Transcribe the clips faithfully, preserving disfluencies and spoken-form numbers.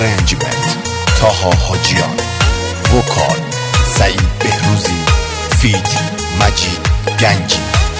ارنجمنت طاها حاجیان، وکال سعید بهروزی، فیت مجید گنجی.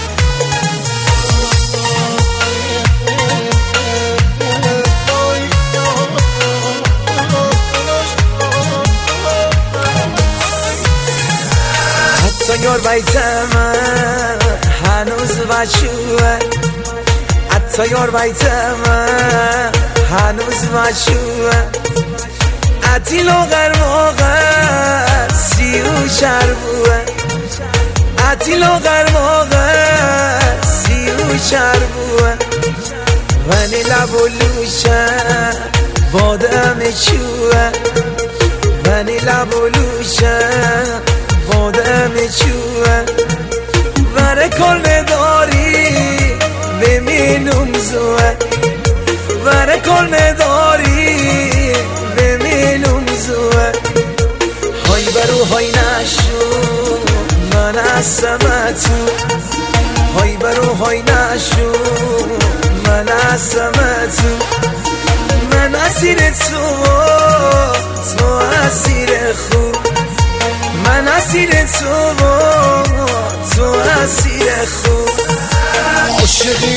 حتی یار بیت من هنوز بچوه، حتی یار بیت من هنوز بچوه، عتیل و غرماغه سی و چربوه، عتیل و غرماغه سی و چربوه، ونی لب و لوشه بادم چوه، ونی لب و لوشه بادم چوه، وره کل داری بمینم زوه، وره کل داری بمینم زوه، های برو های نشو من اسمتو، های برو های نشو من اسمتو، من اسیر تو تو اسیر خوب، من اسیر تو تو اسیر خوب. عاشقی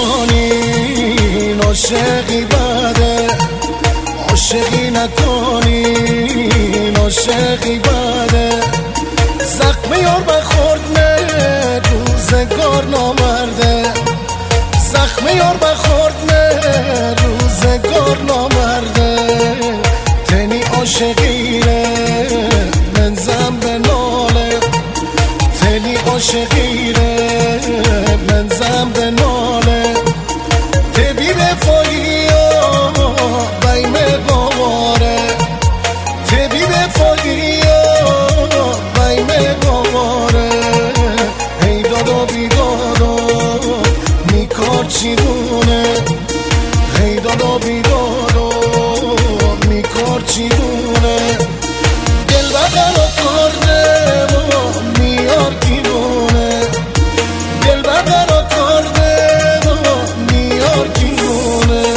نکنین عاشقی بده، عاشقی نکنین عاشقی بده، زخم یار بخورد نه روزگار نامرده، زخم یار بخورد نه روزگار نامرده، تنی عاشقیره منزم به ناله، تنی عاشقیره منزم به ناله، تبی رفایی ها بیم قواره، تبی رفایی ها بیم قواره، ای دادا بی دادا میکار چی دونه، ای دادا بی دادا میکار چی دونه، دل بقر کرده و میار گیرونه، دل بقر کرده و میار گیرونه.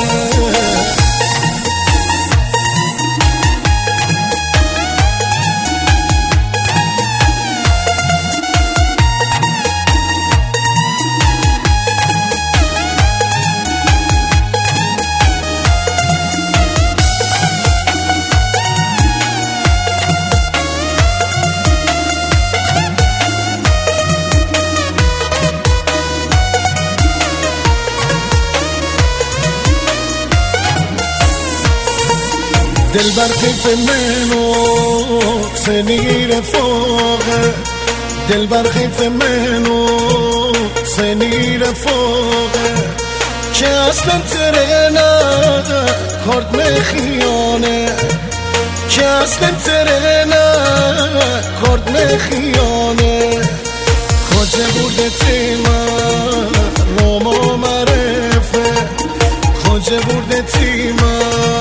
دل بر کیف منو سنی رفاقه، دل بر کیف منو سنی رفاقه، که اصلا ترنه کارد مخیانه، که اصلا ترنه کارد مخیانه، کجا بوده تیما روما معرفه، کجا بوده تیما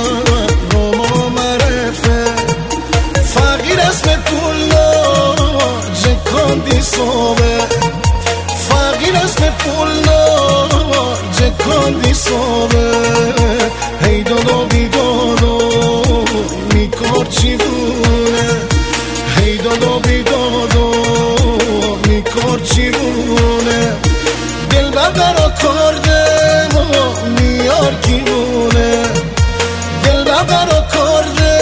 فقیر اسم پولا جکاندی صوبه، فقیر اسم پولا جکاندی صوبه، هی دادا بی دادا میکار چی دونه، هی دادا بی دادا میکار چی دونه، دل بقرا کرده و میار گیرونه، دل بقرا کرده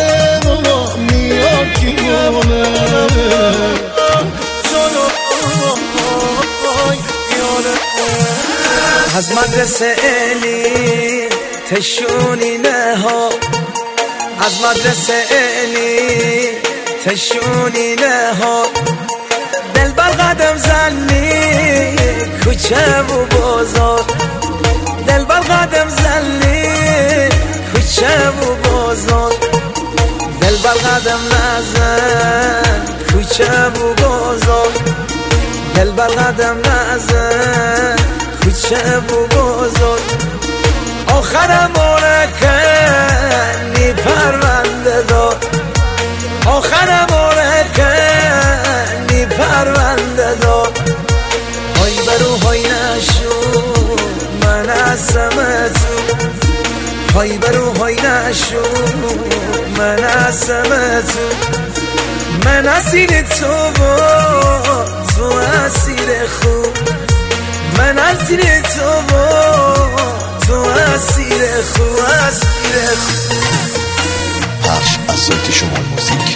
از مدرسه الی تشونی ها، از مدرسه الی تشونی ها، دل بر قدم زنی کوچه و بازار، دل بر قدم زنی کوچه و بازار، دل بر قدم نزن کوچه و بازار، دل بر قدم نزن کوچه و بازار، آخرم آرکنی پرونده دار، آخرم آرکنی پرونده دار، های برو های نشو من اسمتو، های برو های نشو من اسم تو من اسیر تو و تو اسیر خوب من اسیر تو و تو اسیر خوب اسیر خوب پخش از سایت شمال موزیک